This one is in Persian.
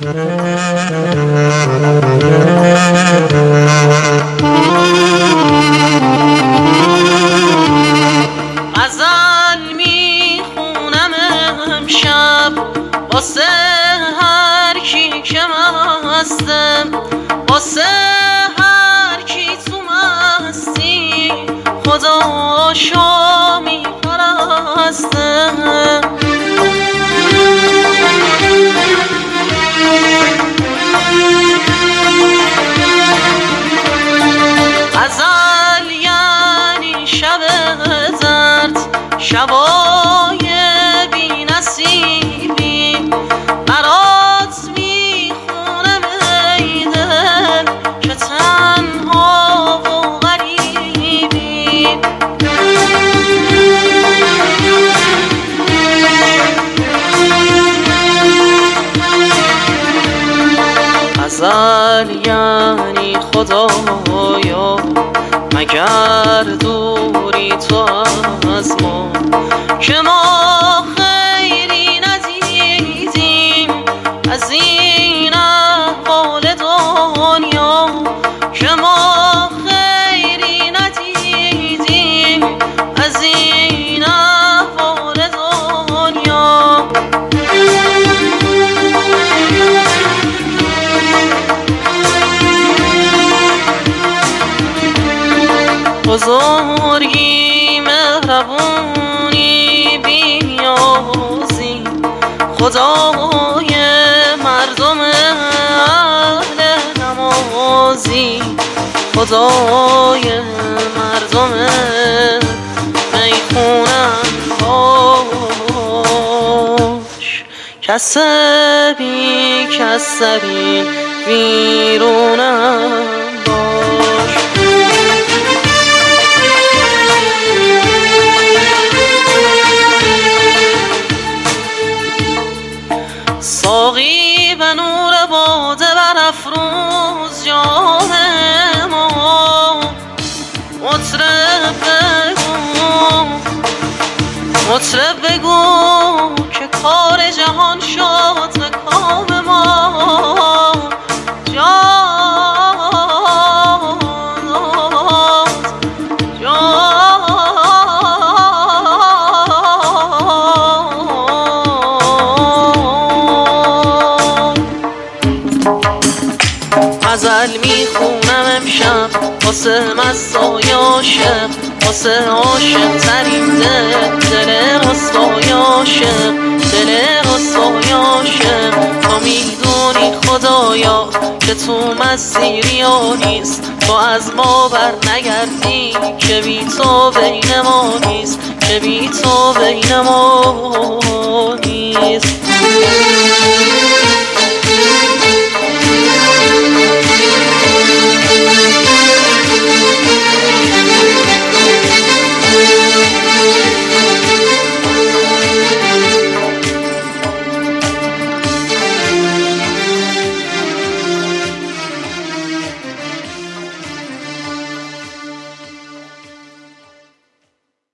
غزل میخونم امشب واسه هر کی که مستم، واسه هر کی تو مستی خداشو میپرستم. غزل یعنی شب زرد، شبای بی نصیبی، برات میخونم ای دل که تنها و غریبی. غزل یعنی خدایا مگر دوری تو از ما، که ما خیری ندیدیم از این احوال دنیا، که ما خیری ندیدیم از این احوال دنیا. بزرگی مهربونی بیازی خدای مردم اهل نمازی، خدای مردم میخونن باش، کسبی کسبی ویرونم باش. ساقی به نور باده برافروز جام ما، مطرب بگو که کار جهان شد به کام ما. غزل میخونم امشب واسه مستای عاشق، واسه عاشق ترین دل رستای عاشق، دل رستای عاشق. تو میدونی خدایا که تو مسیری ها نیست، تو از ما بر نگردی که بی تو بین ما نیست، که بی تو بین ما نیست.